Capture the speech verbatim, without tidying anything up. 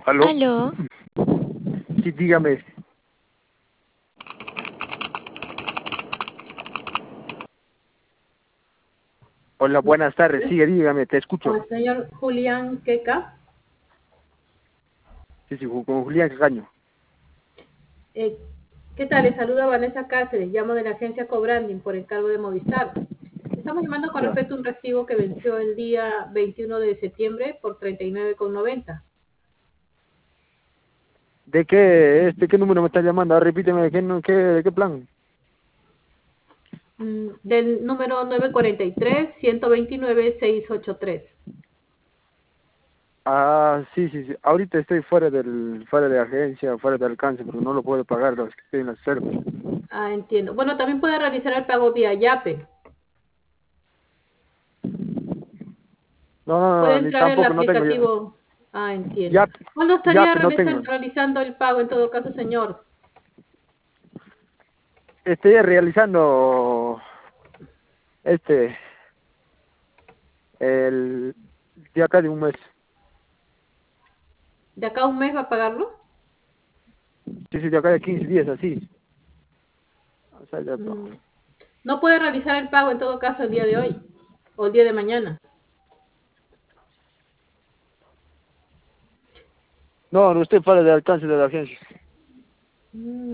¿Aló? Aló, Sí, dígame. Hola, Buenas buenas tardes. tardes. Sí, dígame, te Con escucho. el señor Julián Queca. Sí, sí, con Julián Caño. Eh, ¿Qué tal? Les saluda Vanessa Cáceres, llamo de la agencia Cobranding por encargo de Movistar. Estamos llamando con Ya. respecto a un recibo que venció el día veintiuno de septiembre por treinta y nueve con noventa. ¿De qué, este, qué número me está llamando? Ah, repíteme, ¿de qué, nu- qué, de qué plan? Mm, del número nueve cuatro tres, uno dos nueve, seis ocho tres. Ah, sí, sí, sí. Ahorita estoy fuera del, fuera de agencia, fuera de alcance, porque no lo puedo pagar, los que estoy en la selva. Ah, entiendo. Bueno, también puede realizar el pago vía Yape. No, no, Puede no, ni entrar al tampoco, no tengo ya. aplicativo. Ah, entiendo. Ya, ¿Cuándo ya, estaría no realiza- tengo. realizando el pago en todo caso, señor? Estoy realizando, este, el, de acá de un mes. ¿De acá a un mes va a pagarlo? Sí, sí, de acá de quince días, así. O sea, ya, no. Mm. No puede realizar el pago en todo caso el día de hoy o el día de mañana. No, no estoy fuera de alcance de la agencia. Mm.